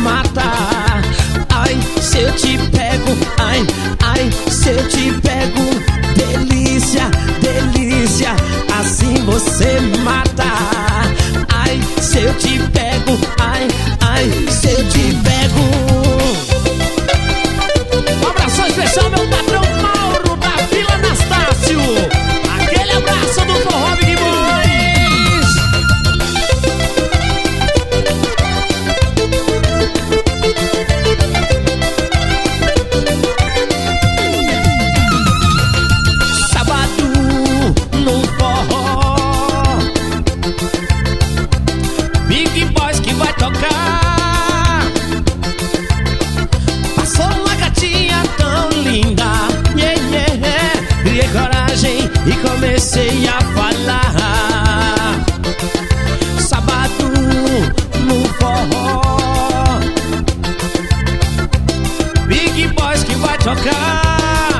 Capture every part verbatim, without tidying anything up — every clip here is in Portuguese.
mata. Ai, se eu te pego, ai, ai, se eu te pego, delícia, delícia, assim você mata. Ai, se eu te pego, ai, ai, se eu te pego. Um abraço especial, meu patrão Mauro da Vila Anastácio. Aquele abraço do Forró Big Boys. Sábado no forró, Big Boys que vai tocar. Passou uma gatinha tão linda, yeah, yeah. Criei coragem e comecei a falar. Sábado no forró, Big Boys que vai tocar.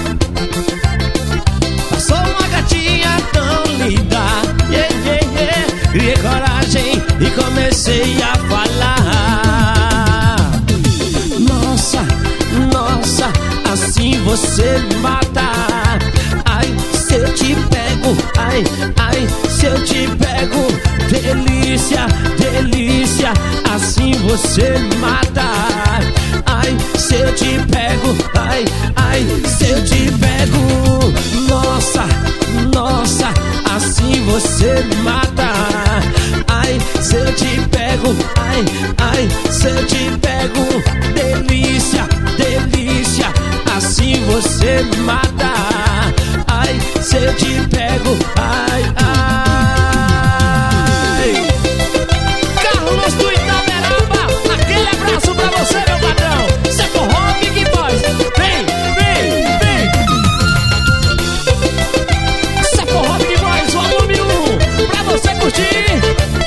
Passou uma gatinha tão linda, yeah, yeah, yeah. Criei coragem e comecei a falar. Nossa, nossa, assim você mata. Ai, se eu te pego, ai, ai, se eu te pego, delícia, delícia, assim você mata. Ai, se eu te pego, ai, ai, se eu te pego. Nossa, nossa, assim você mata. Ai, se eu te pego, ai, ai, se eu te pego, delícia, delícia, assim você mata. Ai, se eu te pego, ai, ai. Carlos do Itaberaba, aquele abraço pra você, meu patrão. Cê Forró Big Boys, vem, vem, vem. Cê Forró Big Boys, volume um, pra você curtir.